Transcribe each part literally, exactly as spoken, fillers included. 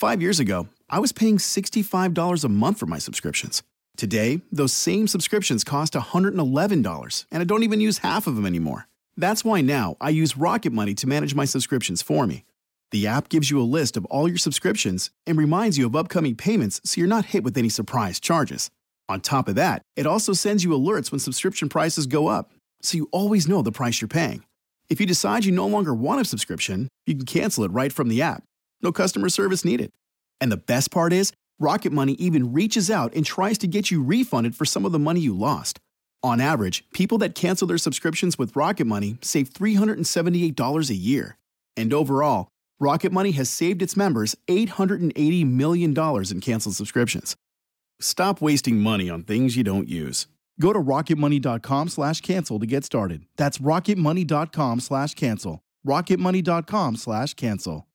Five years ago, I was paying sixty-five dollars a month for my subscriptions. Today, those same subscriptions cost one hundred eleven dollars, and I don't even use half of them anymore. That's why now I use Rocket Money to manage my subscriptions for me. The app gives you a list of all your subscriptions and reminds you of upcoming payments so you're not hit with any surprise charges. On top of that, it also sends you alerts when subscription prices go up, so you always know the price you're paying. If you decide you no longer want a subscription, you can cancel it right from the app. No customer service needed. And the best part is, Rocket Money even reaches out and tries to get you refunded for some of the money you lost. On average, people that cancel their subscriptions with Rocket Money save three hundred seventy-eight dollars a year. And overall, Rocket Money has saved its members eight hundred eighty million dollars in canceled subscriptions. Stop wasting money on things you don't use. Go to rocketmoney.com slash cancel to get started. That's rocketmoney.com slash cancel. rocketmoney.com slash cancel.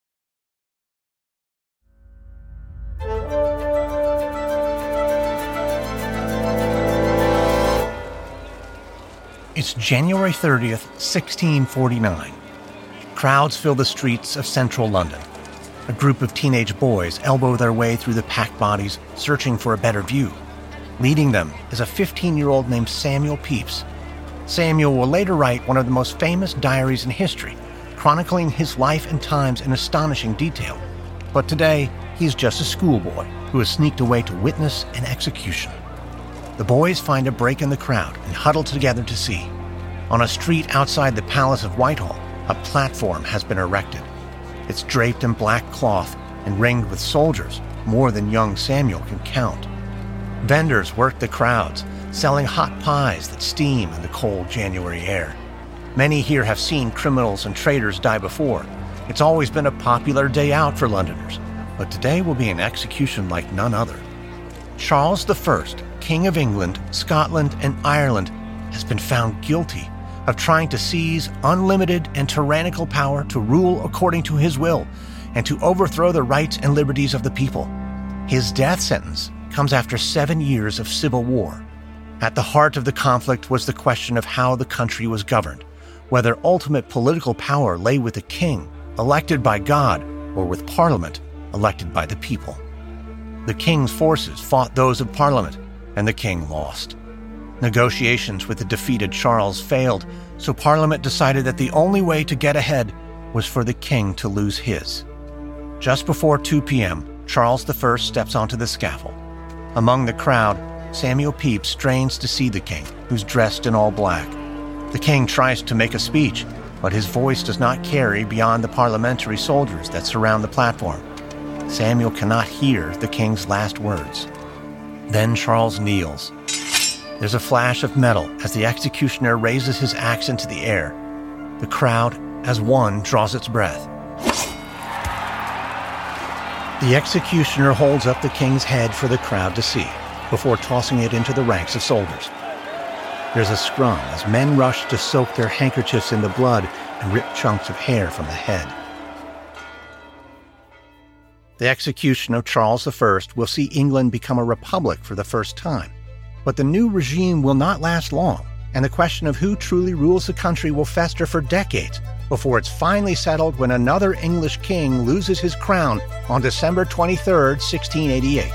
It's January thirtieth, sixteen forty-nine. Crowds fill the streets of central London. A group of teenage boys elbow their way through the packed bodies, searching for a better view. Leading them is a fifteen-year-old named Samuel Pepys. Samuel will later write one of the most famous diaries in history, chronicling his life and times in astonishing detail. But today, he's just a schoolboy who has sneaked away to witness an execution. The boys find a break in the crowd and huddle together to see. On a street outside the Palace of Whitehall, a platform has been erected. It's draped in black cloth and ringed with soldiers, more than young Samuel can count. Vendors work the crowds, selling hot pies that steam in the cold January air. Many here have seen criminals and traitors die before. It's always been a popular day out for Londoners, but today will be an execution like none other. Charles the First, King of England, Scotland, and Ireland, has been found guilty of trying to seize unlimited and tyrannical power to rule according to his will and to overthrow the rights and liberties of the people. His death sentence comes after seven years of civil war. At the heart of the conflict was the question of how the country was governed, whether ultimate political power lay with the king, elected by God, or with Parliament, elected by the people. The king's forces fought those of Parliament, and the king lost. Negotiations with the defeated Charles failed, so Parliament decided that the only way to get ahead was for the king to lose his. Just before two p.m., Charles the First steps onto the scaffold. Among the crowd, Samuel Pepys strains to see the king, who's dressed in all black. The king tries to make a speech, but his voice does not carry beyond the parliamentary soldiers that surround the platform. Samuel cannot hear the king's last words. Then Charles kneels. There's a flash of metal as the executioner raises his axe into the air. The crowd, as one, draws its breath. The executioner holds up the king's head for the crowd to see, before tossing it into the ranks of soldiers. There's a scrum as men rush to soak their handkerchiefs in the blood and rip chunks of hair from the head. The execution of Charles the First will see England become a republic for the first time. But the new regime will not last long, and the question of who truly rules the country will fester for decades before it's finally settled when another English king loses his crown on December twenty-third, sixteen eighty-eight.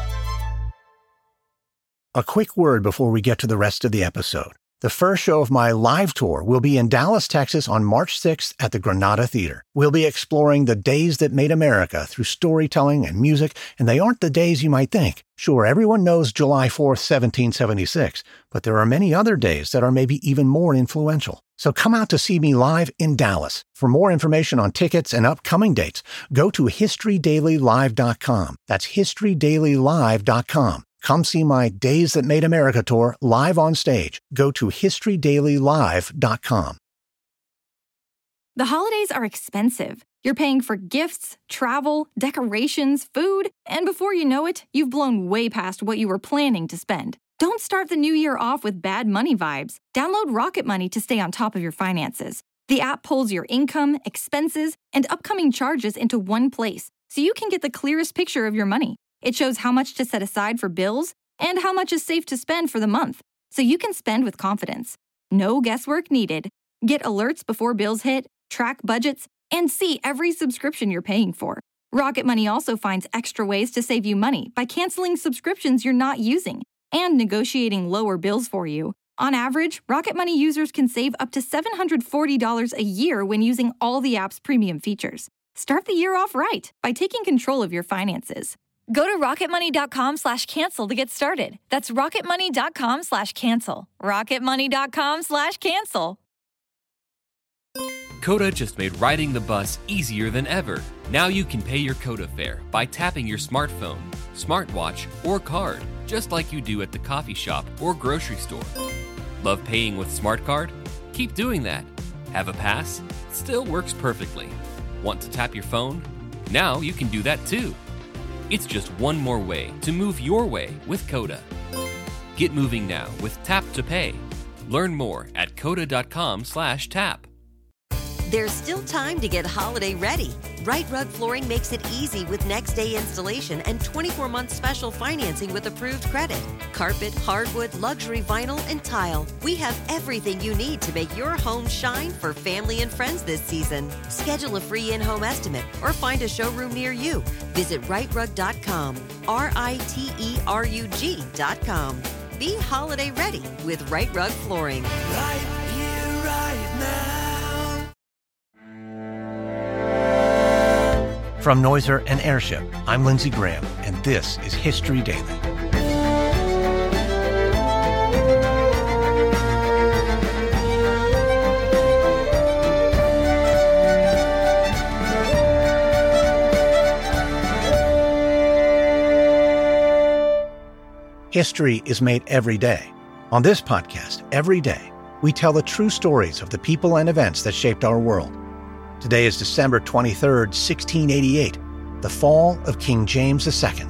A quick word before we get to the rest of the episode. The first show of my live tour will be in Dallas, Texas on March sixth at the Granada Theater. We'll be exploring the days that made America through storytelling and music, and they aren't the days you might think. Sure, everyone knows July fourth, seventeen seventy-six, but there are many other days that are maybe even more influential. So come out to see me live in Dallas. For more information on tickets and upcoming dates, go to history daily live dot com. That's history daily live dot com. Come see my Days That Made America tour live on stage. Go to history daily live dot com. The holidays are expensive. You're paying for gifts, travel, decorations, food, and before you know it, you've blown way past what you were planning to spend. Don't start the new year off with bad money vibes. Download Rocket Money to stay on top of your finances. The app pulls your income, expenses, and upcoming charges into one place, so you can get the clearest picture of your money. It shows how much to set aside for bills and how much is safe to spend for the month, so you can spend with confidence. No guesswork needed. Get alerts before bills hit, track budgets, and see every subscription you're paying for. Rocket Money also finds extra ways to save you money by canceling subscriptions you're not using and negotiating lower bills for you. On average, Rocket Money users can save up to seven hundred forty dollars a year when using all the app's premium features. Start the year off right by taking control of your finances. Go to rocketmoney.com slash cancel to get started. That's rocketmoney.com slash cancel. rocketmoney.com slash cancel. Coda just made riding the bus easier than ever. Now you can pay your Coda fare by tapping your smartphone, smartwatch, or card, just like you do at the coffee shop or grocery store. Love paying with SmartCard? Keep doing that. Have a pass? Still works perfectly. Want to tap your phone? Now you can do that too. It's just one more way to move your way with Coda. Get moving now with Tap to Pay. Learn more at coda.com slash tap. There's still time to get holiday ready. Right Rug Flooring makes it easy with next day installation and twenty-four month special financing with approved credit. Carpet, hardwood, luxury vinyl, and tile. We have everything you need to make your home shine for family and friends this season. Schedule a free in-home estimate or find a showroom near you. Visit right rug dot com, R I T E R U G dot com. Be holiday ready with Right Rug Flooring. Right here, right now. From Noiser and Airship, I'm Lindsey Graham, and this is History Daily. History is made every day. On this podcast, every day, we tell the true stories of the people and events that shaped our world. Today is December twenty-third, sixteen eighty-eight, the fall of King James the Second.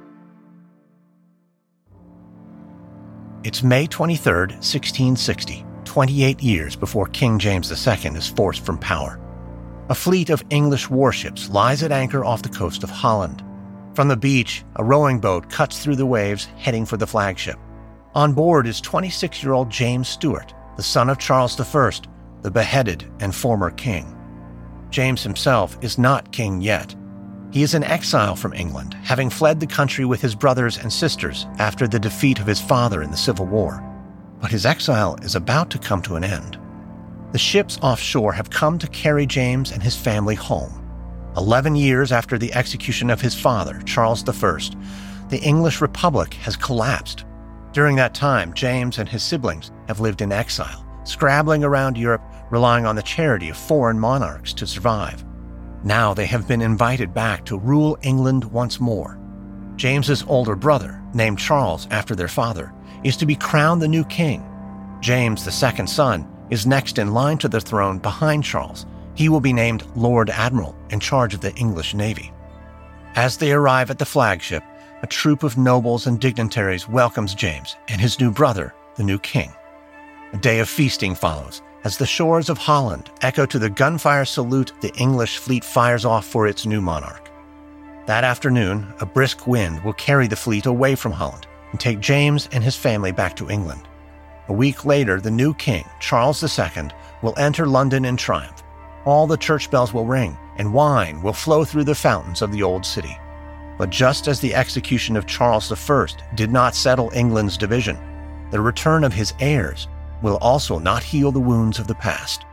It's May twenty-third, sixteen sixty, twenty-eight years before King James the Second is forced from power. A fleet of English warships lies at anchor off the coast of Holland. From the beach, a rowing boat cuts through the waves, heading for the flagship. On board is twenty-six-year-old James Stuart, the son of Charles the First, the beheaded and former king. James himself is not king yet. He is in exile from England, having fled the country with his brothers and sisters after the defeat of his father in the Civil War. But his exile is about to come to an end. The ships offshore have come to carry James and his family home. Eleven years after the execution of his father, Charles the First, the English Republic has collapsed. During that time, James and his siblings have lived in exile, scrabbling around Europe, relying on the charity of foreign monarchs to survive. Now they have been invited back to rule England once more. James's older brother, named Charles after their father, is to be crowned the new king. James, the second son, is next in line to the throne behind Charles. He will be named Lord Admiral in charge of the English Navy. As they arrive at the flagship, a troop of nobles and dignitaries welcomes James and his new brother, the new king. A day of feasting follows as the shores of Holland echo to the gunfire salute the English fleet fires off for its new monarch. That afternoon, a brisk wind will carry the fleet away from Holland and take James and his family back to England. A week later, the new king, Charles the Second, will enter London in triumph. All the church bells will ring, and wine will flow through the fountains of the old city. But just as the execution of Charles the First did not settle England's division, the return of his heirs will also not heal the wounds of the past.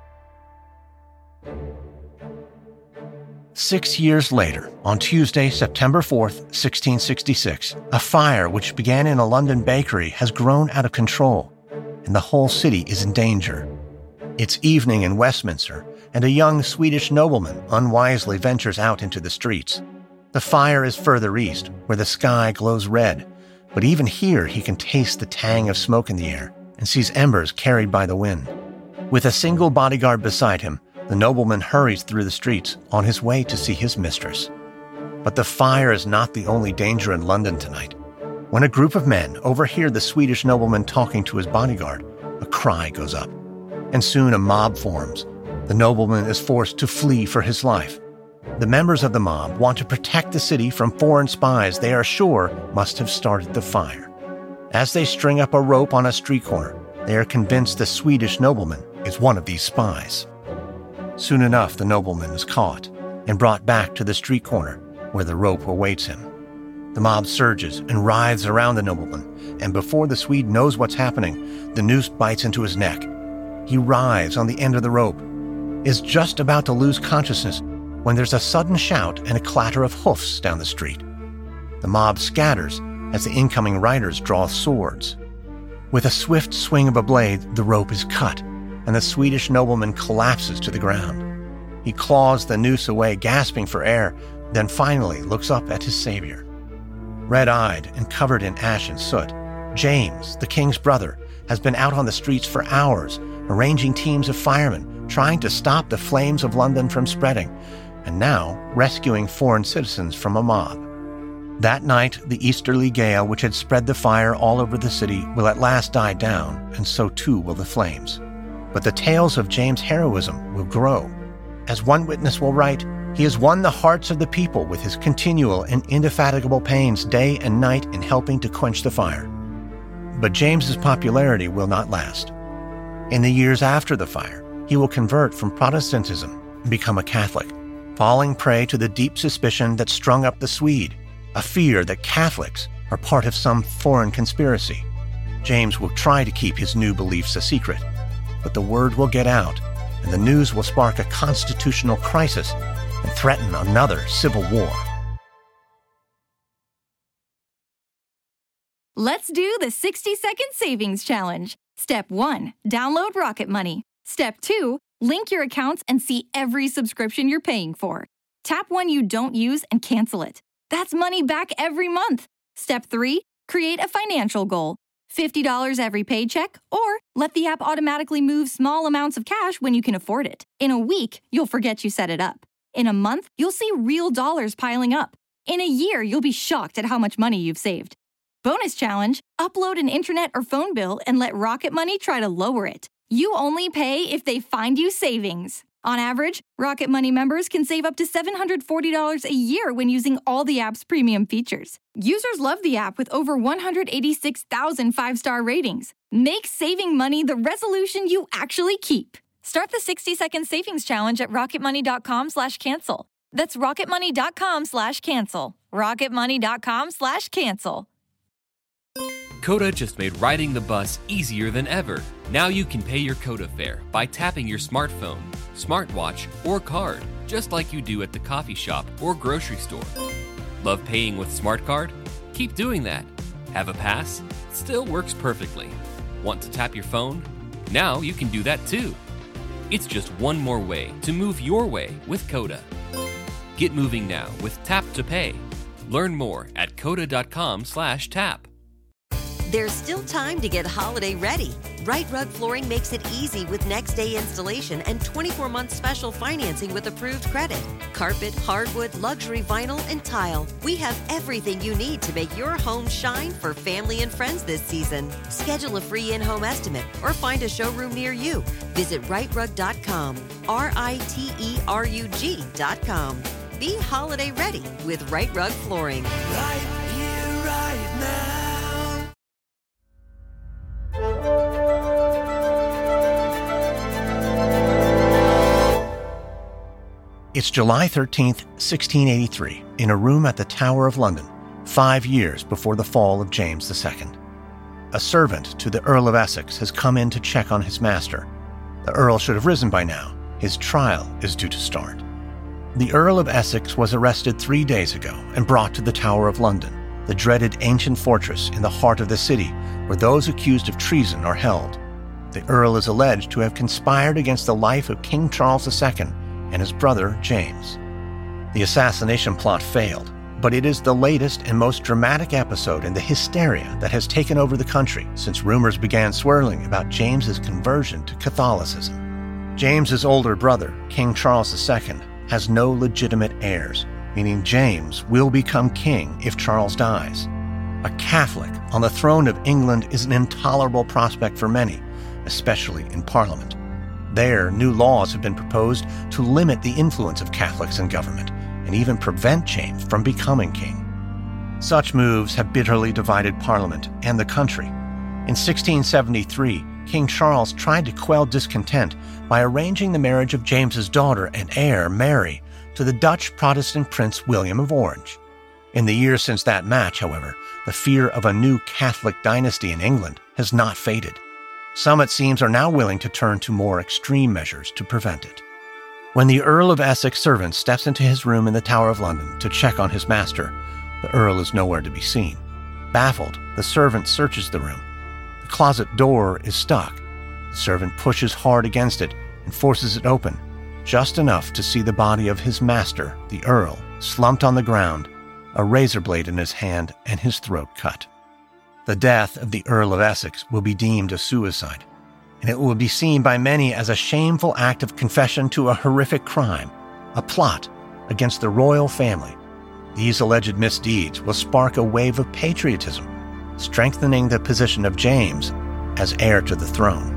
Six years later, on Tuesday, September fourth, sixteen sixty-six, a fire which began in a London bakery has grown out of control, and the whole city is in danger. It's evening in Westminster, and a young Swedish nobleman unwisely ventures out into the streets. The fire is further east, where the sky glows red, but even here he can taste the tang of smoke in the air and sees embers carried by the wind. With a single bodyguard beside him, the nobleman hurries through the streets on his way to see his mistress. But the fire is not the only danger in London tonight. When a group of men overhear the Swedish nobleman talking to his bodyguard, a cry goes up, and soon a mob forms. The nobleman is forced to flee for his life. The members of the mob want to protect the city from foreign spies they are sure must have started the fire. As they string up a rope on a street corner, they are convinced the Swedish nobleman is one of these spies. Soon enough, the nobleman is caught. and brought back to the street corner where the rope awaits him. The mob surges and writhes around the nobleman, and before the Swede knows what's happening, the noose bites into his neck. He writhes on the end of the rope, is just about to lose consciousness when there's a sudden shout and a clatter of hoofs down the street. The mob scatters as the incoming riders draw swords. With a swift swing of a blade, the rope is cut, and the Swedish nobleman collapses to the ground. He claws the noose away, gasping for air, then finally looks up at his savior. Red-eyed and covered in ash and soot, James, the king's brother, has been out on the streets for hours, arranging teams of firemen, trying to stop the flames of London from spreading, and now rescuing foreign citizens from a mob. That night, the easterly gale which had spread the fire all over the city will at last die down, and so too will the flames. But the tales of James' heroism will grow. As one witness will write, he has won the hearts of the people with his continual and indefatigable pains day and night in helping to quench the fire. But James's popularity will not last. In the years after the fire, he will convert from Protestantism and become a Catholic, falling prey to the deep suspicion that strung up the Swede, a fear that Catholics are part of some foreign conspiracy. James will try to keep his new beliefs a secret, but the word will get out, and the news will spark a constitutional crisis and threaten another civil war. Let's do the sixty-second savings challenge. Step one, download Rocket Money. Step two, link your accounts and see every subscription you're paying for. Tap one you don't use and cancel it. That's money back every month. Step three, create a financial goal. fifty dollars every paycheck, or let the app automatically move small amounts of cash when you can afford it. In a week, you'll forget you set it up. In a month, you'll see real dollars piling up. In a year, you'll be shocked at how much money you've saved. Bonus challenge, upload an internet or phone bill and let Rocket Money try to lower it. You only pay if they find you savings. On average, Rocket Money members can save up to seven hundred forty dollars a year when using all the app's premium features. Users love the app with over one hundred eighty-six thousand five-star ratings. Make saving money the resolution you actually keep. Start the sixty-second savings challenge at rocketmoney.com slash cancel. That's rocketmoney.com slash cancel. rocketmoney.com slash cancel. Coda just made riding the bus easier than ever. Now you can pay your Coda fare by tapping your smartphone, smartwatch, or card, just like you do at the coffee shop or grocery store. Love paying with Smart Card? Keep doing that. Have a pass? Still works perfectly. Want to tap your phone? Now you can do that too. It's just one more way to move your way with Coda. Get moving now with Tap to Pay. Learn more at coda.com slash tap. There's still time to get holiday ready. Right Rug Flooring makes it easy with next day installation and twenty-four month special financing with approved credit. Carpet, hardwood, luxury vinyl, and tile. We have everything you need to make your home shine for family and friends this season. Schedule a free in-home estimate or find a showroom near you. Visit right rug dot com, R I T E R U G dot com. Be holiday ready with Right Rug Flooring. Right here, right now. It's July thirteenth, sixteen eighty-three, in a room at the Tower of London, five years before the fall of James the Second. A servant to the Earl of Essex has come in to check on his master. The Earl should have risen by now. His trial is due to start. The Earl of Essex was arrested three days ago and brought to the Tower of London, the dreaded ancient fortress in the heart of the city where those accused of treason are held. The Earl is alleged to have conspired against the life of King Charles the Second and his brother James. The assassination plot failed, but it is the latest and most dramatic episode in the hysteria that has taken over the country since rumors began swirling about James's conversion to Catholicism. James's older brother, King Charles the Second, has no legitimate heirs, meaning James will become king if Charles dies. A Catholic on the throne of England is an intolerable prospect for many, especially in Parliament. There, new laws have been proposed to limit the influence of Catholics in government and even prevent James from becoming king. Such moves have bitterly divided Parliament and the country. In sixteen seventy-three, King Charles tried to quell discontent by arranging the marriage of James's daughter and heir, Mary, to the Dutch Protestant Prince William of Orange. In the years since that match, however, the fear of a new Catholic dynasty in England has not faded. Some, it seems, are now willing to turn to more extreme measures to prevent it. When the Earl of Essex servant steps into his room in the Tower of London to check on his master, the Earl is nowhere to be seen. Baffled, the servant searches the room. The closet door is stuck. The servant pushes hard against it and forces it open, just enough to see the body of his master, the Earl, slumped on the ground, a razor blade in his hand and his throat cut. The death of the Earl of Essex will be deemed a suicide, and it will be seen by many as a shameful act of confession to a horrific crime, a plot against the royal family. These alleged misdeeds will spark a wave of patriotism, strengthening the position of James as heir to the throne.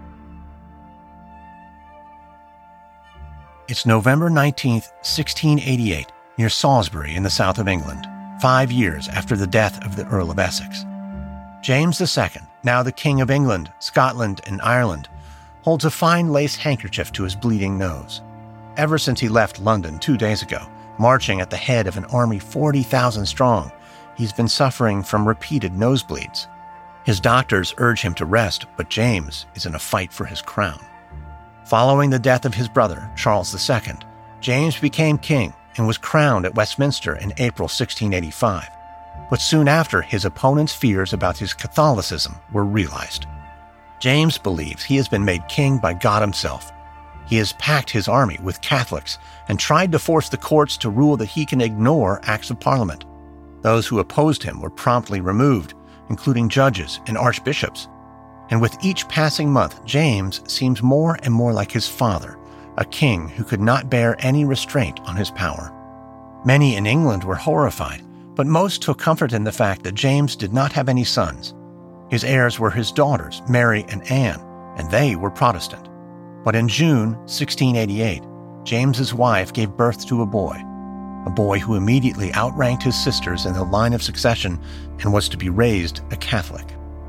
It's November nineteenth, sixteen eighty-eight, near Salisbury in the south of England, five years after the death of the Earl of Essex. James the Second, now the King of England, Scotland, and Ireland, holds a fine lace handkerchief to his bleeding nose. Ever since he left London two days ago, marching at the head of an army forty thousand strong, he's been suffering from repeated nosebleeds. His doctors urge him to rest, but James is in a fight for his crown. Following the death of his brother, Charles the Second, James became king and was crowned at Westminster in April sixteen eighty-five. But soon after, his opponent's fears about his Catholicism were realized. James believes he has been made king by God himself. He has packed his army with Catholics and tried to force the courts to rule that he can ignore acts of parliament. Those who opposed him were promptly removed, including judges and archbishops. And with each passing month, James seems more and more like his father, a king who could not bear any restraint on his power. Many in England were horrified, but most took comfort in the fact that James did not have any sons. His heirs were his daughters, Mary and Anne, and they were Protestant. But in June sixteen eighty-eight, James's wife gave birth to a boy, a boy who immediately outranked his sisters in the line of succession and was to be raised a Catholic.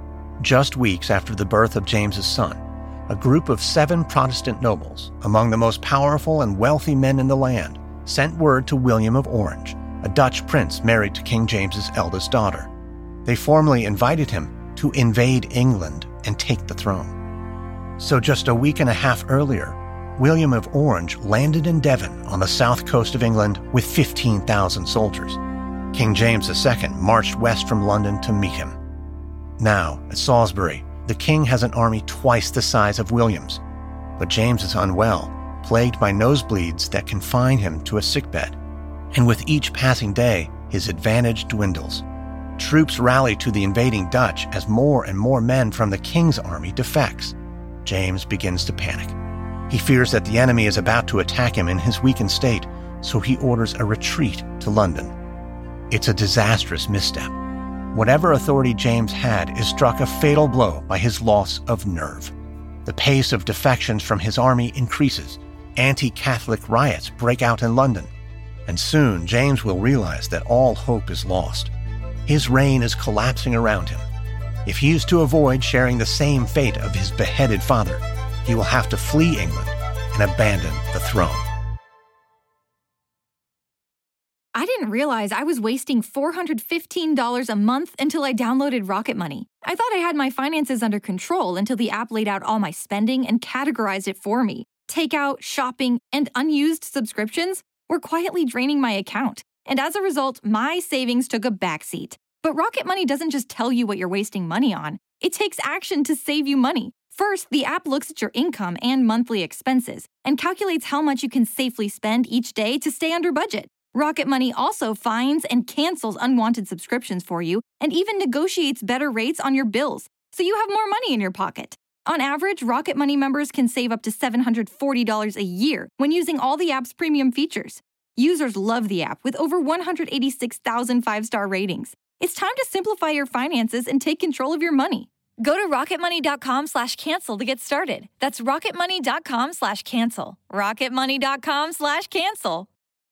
Just weeks after the birth of James's son, a group of seven Protestant nobles, among the most powerful and wealthy men in the land, sent word to William of Orange, a Dutch prince married to King James's eldest daughter. They formally invited him to invade England and take the throne. So just a week and a half earlier, William of Orange landed in Devon on the south coast of England with fifteen thousand soldiers. King James the Second marched west from London to meet him. Now, at Salisbury, the king has an army twice the size of William's, but James is unwell, plagued by nosebleeds that confine him to a sickbed. And with each passing day, his advantage dwindles. Troops rally to the invading Dutch as more and more men from the king's army defects. James begins to panic. He fears that the enemy is about to attack him in his weakened state, so he orders a retreat to London. It's a disastrous misstep. Whatever authority James had is struck a fatal blow by his loss of nerve. The pace of defections from his army increases. Anti-Catholic riots break out in London. And soon, James will realize that all hope is lost. His reign is collapsing around him. If he is to avoid sharing the same fate of his beheaded father, he will have to flee England and abandon the throne. I didn't realize I was wasting four hundred fifteen dollars a month until I downloaded Rocket Money. I thought I had my finances under control until the app laid out all my spending and categorized it for me. Takeout, shopping, and unused subscriptions were quietly draining my account, and as a result, my savings took a backseat. But Rocket Money doesn't just tell you what you're wasting money on. It takes action to save you money. First, the app looks at your income and monthly expenses and calculates how much you can safely spend each day to stay under budget. Rocket Money also finds and cancels unwanted subscriptions for you and even negotiates better rates on your bills, so you have more money in your pocket. On average, Rocket Money members can save up to seven hundred forty dollars a year when using all the app's premium features. Users love the app with over one hundred eighty-six thousand five-star ratings. It's time to simplify your finances and take control of your money. Go to rocketmoney.com slash cancel to get started. That's rocketmoney.com slash cancel. rocketmoney.com slash cancel.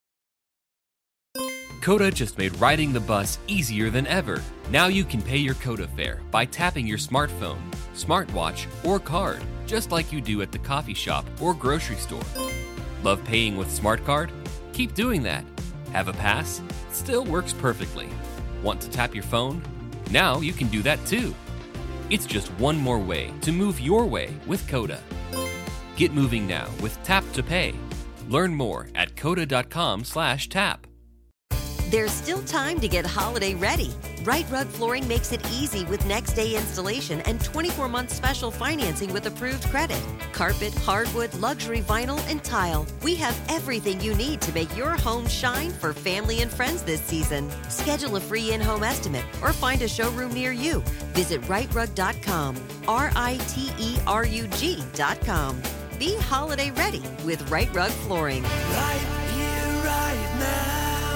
Coda just made riding the bus easier than ever. Now you can pay your Coda fare by tapping your smartphone, smartwatch, or card, just like you do at the coffee shop or grocery store. Love paying with SmartCard? Keep doing that. Have a pass? Still works perfectly. Want to tap your phone? Now you can do that too. It's just one more way to move your way with Coda. Get moving now with Tap to Pay. Learn more at coda dot com slash tap. There's still time to get holiday ready. Right Rug Flooring makes it easy with next day installation and twenty-four month special financing with approved credit. Carpet, hardwood, luxury vinyl, and tile. We have everything you need to make your home shine for family and friends this season. Schedule a free in-home estimate or find a showroom near you. Visit right rug dot com, R I T E R U G dot com. Be holiday ready with Right Rug Flooring. Right here, right now.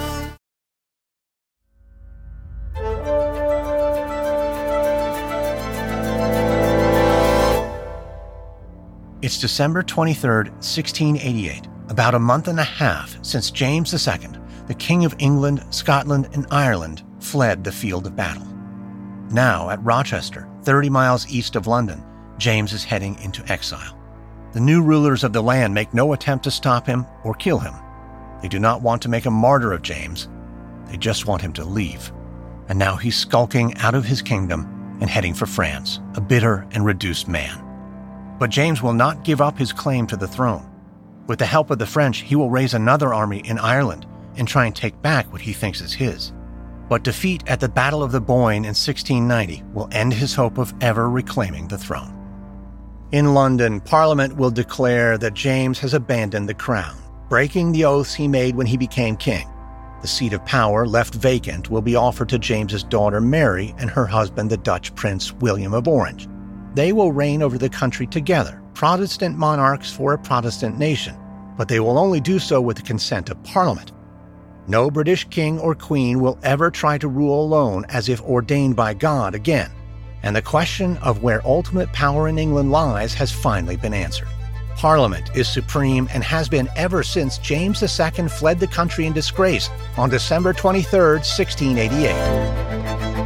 It's December twenty-third, sixteen eighty-eight, about a month and a half since James the Second, the King of England, Scotland, and Ireland, fled the field of battle. Now, at Rochester, thirty miles east of London, James is heading into exile. The new rulers of the land make no attempt to stop him or kill him. They do not want to make a martyr of James. They just want him to leave. And now he's skulking out of his kingdom and heading for France, a bitter and reduced man. But James will not give up his claim to the throne. With the help of the French, he will raise another army in Ireland and try and take back what he thinks is his. But defeat at the Battle of the Boyne in sixteen ninety will end his hope of ever reclaiming the throne. In London, Parliament will declare that James has abandoned the crown, breaking the oaths he made when he became king. The seat of power left vacant will be offered to James's daughter Mary and her husband, the Dutch Prince William of Orange. They will reign over the country together, Protestant monarchs for a Protestant nation, but they will only do so with the consent of Parliament. No British king or queen will ever try to rule alone as if ordained by God again, and the question of where ultimate power in England lies has finally been answered. Parliament is supreme and has been ever since James the Second fled the country in disgrace on December twenty-third, sixteen eighty-eight.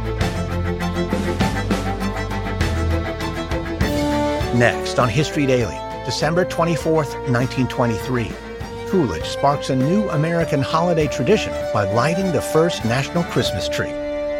Next on History Daily, December twenty-fourth, nineteen twenty-three, Coolidge sparks a new American holiday tradition by lighting the first national Christmas tree.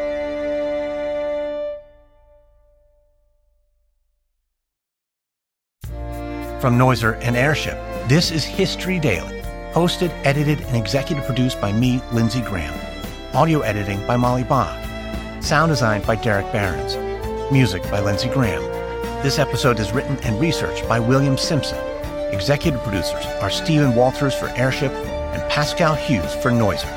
From Noiser and Airship, this is History Daily, hosted, edited, and executive produced by me, Lindsey Graham. Audio editing by Molly Bach. Sound design by Derek Behrens. Music by Lindsey Graham. This episode is written and researched by William Simpson. Executive producers are Stephen Walters for Airship and Pascal Hughes for Noiser.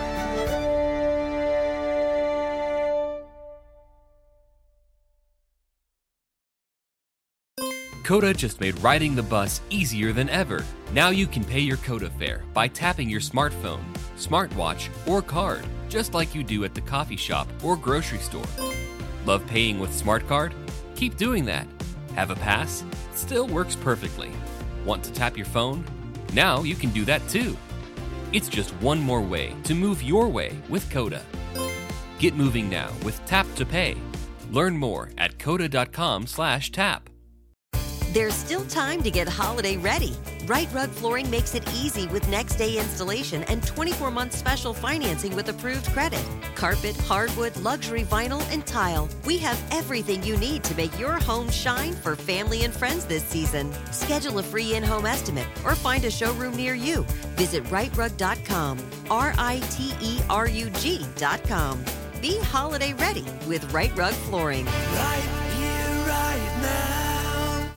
Coda just made riding the bus easier than ever. Now you can pay your Coda fare by tapping your smartphone, smartwatch, or card, just like you do at the coffee shop or grocery store. Love paying with Smart Card? Keep doing that. Have a pass? Still works perfectly. Want to tap your phone? Now you can do that too. It's just one more way to move your way with Coda. Get moving now with Tap to Pay. Learn more at coda dot com slash tap. There's still time to get holiday ready. Right Rug Flooring makes it easy with next day installation and twenty-four month special financing with approved credit. Carpet, hardwood, luxury vinyl, and tile. We have everything you need to make your home shine for family and friends this season. Schedule a free in-home estimate or find a showroom near you. Visit right rug dot com, R I T E R U G dot com. Be holiday ready with Right Rug Flooring. Right